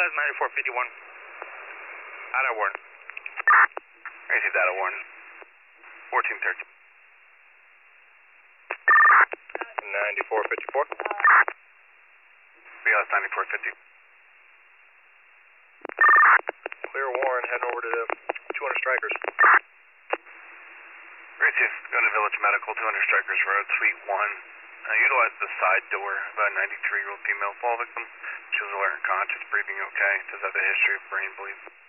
utilize 9451. Out of Warren. Received out of Warren. 1413. 9454. BLS 9450. Clear Warren, heading over to 200 Strikers. Received. Going to Village Medical, 200 Strikers Road, Suite 1. Utilize the side door. About a 93-year-old female fall victim. She was alert and conscious, breathing okay. Does have a history of brain bleed.